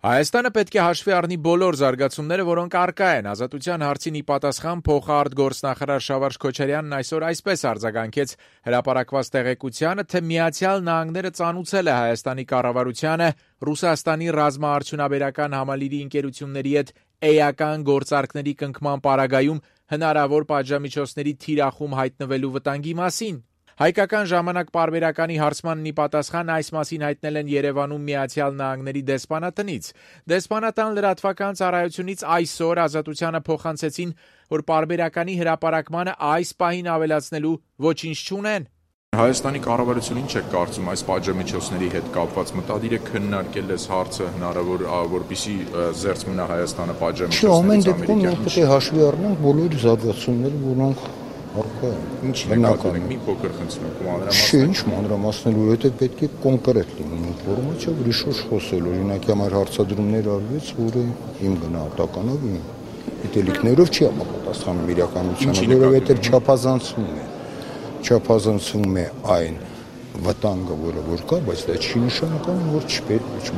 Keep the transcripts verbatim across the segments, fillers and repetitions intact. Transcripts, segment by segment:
Հայաստանը պետք է հաշվի առնի բոլոր զարգացումները, որոնք առկա են։ Ազատության հարցին ի պատասխան փոխարտ գործնախարար Շավարժ Քոչարյանն այսօր այսպես արձագանքեց հրապարակված տեղեկությանը, թե Միացյալ Նահանգները ծանուցել է Հայաստանի կառավարությանը Ռուսաստանի ռազմաարդյունաբերական համալիրի ընկերությունների հետ էական գործարքների կնքման պարագայում հնարավոր պատժամիջոցների թիրախում հայտնվելու վտանգի մասին։ Հայկական ժամանակ պարբերականի հարցմանն ի պատասխան այս մասին հայտնել են Երևանում Միացյալ Նահանգների դեսպանատնից։ Դեսպանատան լրատվական ծառայությունից այսօր Ազատությանը փոխանցեցին, որ պարբերականի հրապարակմանը այս պահին ավելացնելու ոչինչ չունեն։ Հայաստանի կառավարությունն ինչ է կարծում այս պատժամիջոցների հետ կապված, մտադիր է քննարկել այս հարցը հնարավոր որպեսզի զերծ մնա Հայաստանը պատժամիջոցներից։ Ամեն դեպքում մենք պետք է հաշվի առնենք բոլոր զարգացումները, որոնք առկա են։ Ինչ նկատում եք, մի փոքր խնդրում եմ, մանրամասնել։ Ինչ մանրամասնելու, որովհետև պետք է կոնկրետ լինի ինֆորմացիա, ուրիշ խոսել, օրինակ համար հարցադրումներ արվեց, որը իմ գնահատականով իմ գիտելիքներով չի համապատասխանում իրականությանը, որովհետև չափազանցվում է, չափազանցվում է այն վտանգը, որը որ կա, բայց դա չի նշանակում, որ չպետք,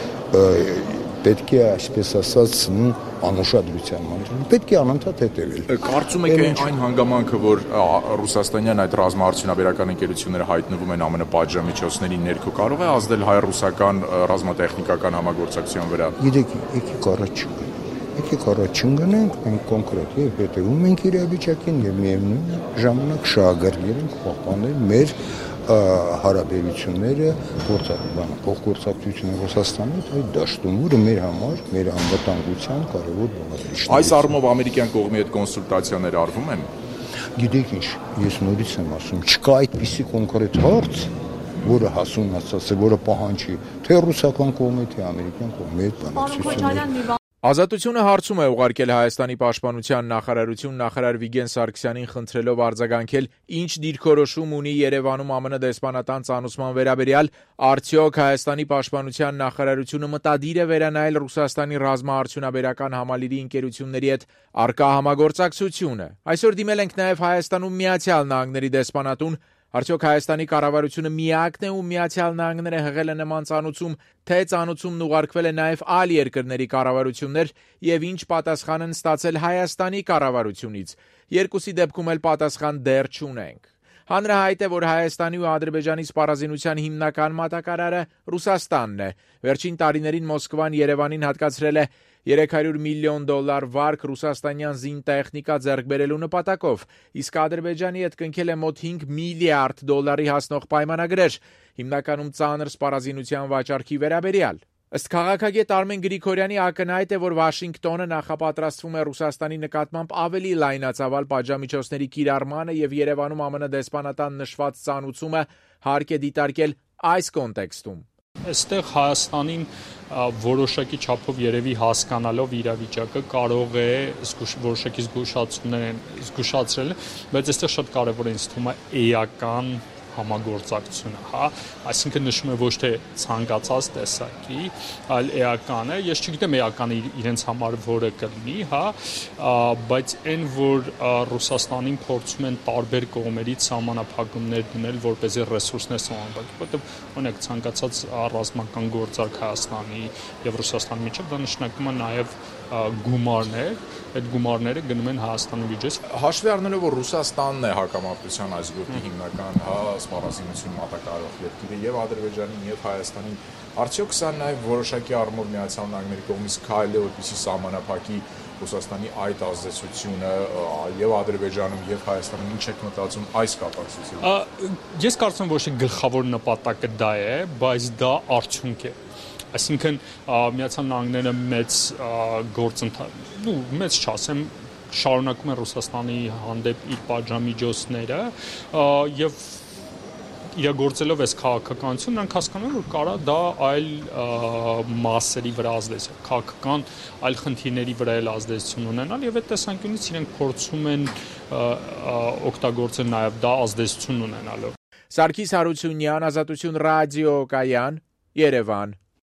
որ պետք է այսպես ասած անուշադրության մանրում, պետք է անընդհատ հետևել։ Կարծում եք այն հանգամանքը, որ ռուսաստանյան այդ ռազմաարդյունաբերական ընկերությունները հայտնվում են ԱՄՆ պատժամիջոցների ներքո, կարող է ազդել հայ-ռուսական ռազմատեխնիկական համագործակցության վրա։ Գիտեք, եկեք առաջ եկեք առաջ չընկնենք, մենք կոնկրետ եւ հետևում ենք իրավիճակին եւ միևնույն ժամանակ շահագրգիռ ենք պահպանել մեր հարաբերությունները գործակցության, փոխգործակցությունը Ռուսաստանի հետ այդ դաշտում, որը մեր համար, մեր անվտանգության կարևոր բաղադրիչն է։ Այս առումով ամերիկյան կողմի հետ կոնսուլտացիաներ արվում են։ Գիտեք ինչ, ես նորից եմ ասում, չկա այդպիսի կոնկրետ հարց, որը հասունացած է, որը պահանջի թե ռուսական կողմի, թե ամերիկյան կողմի հետ բանակցություններ։ Ազատությունը հարցում է ուղարկել Հայաստանի պաշտպանության նախարարություն նախարար Վիգեն Սարգսյանին խնդրելով արձագանքել, ինչ դիրքորոշում ունի Երևանում ԱՄՆ դեսպանատան ծանուցման վերաբերյալ, արդյոք Հայաստանի պաշտպանության նախարարությունը մտադիր է վերանայել Ռուսաստանի ռազմաարդյունաբերական համալիրի ընկերությունների հետ առկա համագործակցությունը։ Այսօր դիմել ենք նաև Հայաստանում Միացյալ Նահանգների դեսպանատուն, արդյոք Հայաստանի կառավարությունը միակն է, ում Միացյալ Նահանգները հղել է նման ծանուցում, թե ծանուցումն ուղարկվել է նաև այլ երկրների կառավարություններ եւ ինչ պատասխան են ստացել Հայաստանի կառավարությունից։ Երկուսի դեպքում էլ պատասխան դեռ չունենք։ Հանրահայտ է, որ Հայաստանի ու Ադրբեջանի սպառազինության հիմնական մատակարարը Ռուսաստանն է։ Վերջին տարիներին Մոսկվան Երևանին հատկացրել է երեք հարյուր միլիոն դոլար վարկ ռուսաստանյան զինտեխնիկա ձեռք բերելու նպատակով, իսկ Ադրբեջանի հետ կնքել է մոտ հինգ միլիարդ դոլարի հասնող պայմանագրեր, հիմնականում ծանր սպառազինության վաճառքի վերաբերյալ։ Ըստ քաղաքագետ Արմեն Գրիգորյանի ակնհայտ է, որ Վաշինգտոնը նախապատրաստվում է Ռուսաստանի նկատմամբ ավելի լայնածավալ պատժամիջոցների կիրառմանը եւ Երևանում ԱՄՆ դեսպանատան նշված ծանուցումը հարկ է դիտարկել այս կոնտեքստում։ Այստեղ Հայաստանին որոշակի չափով երևի հասկանալով իրավիճակը կարող է որոշակի զգուշացումներ զգուշացրել, բայց այստեղ շատ կարևոր է ինձ թվում է էական համագործակցությունը, հա, այսինքն նշում է ոչ թե ցանկացած տեսակի, այլ էական է, ես չգիտեմ էականը իրենց համար որը կլինի, հա, բայց այն որ Ռուսաստանին փորձում են տարբեր կողմերից սահմանափակումներ դնել, որպեսզի ռեսուրսներ սահմանափակի, որտեղ օրինակ ցանկացած ռազմական գործարք Հայաստանի եւ Ռուսաստանի միջեւ դա նշանակում է նաեւ գումարներ, այդ գումարները գնում են Հայաստանի բյուջես։ Հաշվի առնելով որ Ռուսաստանն է հակամարտության այս գործի հիմնական սպառազինություն մատակարարող երկիրը եւ Ադրբեջանին եւ Հայաստանին, արդյոք սա նաեւ որոշակի առումով Միացյալ Նահանգների կողմից քայլ է, որպեսզի սահմանափակի Ռուսաստանի այդ ազդեցությունը եւ Ադրբեջանում եւ Հայաստանում, ինչ եք մտածում այս կապակցությամբ։ Ես կարծում եմ որ գլխավոր նպատակը դա է, բայց դա արդյունք է։ Այսինքն Միացյալ Նահանգները մեծ գործընթաց, ու մեծ չասեմ, շարունակում են Ռուսաստանի հանդեպ իր պատժամիջոցները եւ իրագործելով այս քաղաքականություն, նրանք հասկանում են, որ կարա դա այլ մասերի վրա ազդեցություն, քաղաքական այլ խնդիրների վրա էլ ազդեցություն ունենալ եւ այդ տեսանկյունից իրենք փորձում են օգտագործել նաեւ դա ազդեցություն ունենալով։ Սարգիս Հարությունյան, Ազատություն ռադիո կայան, Երևան։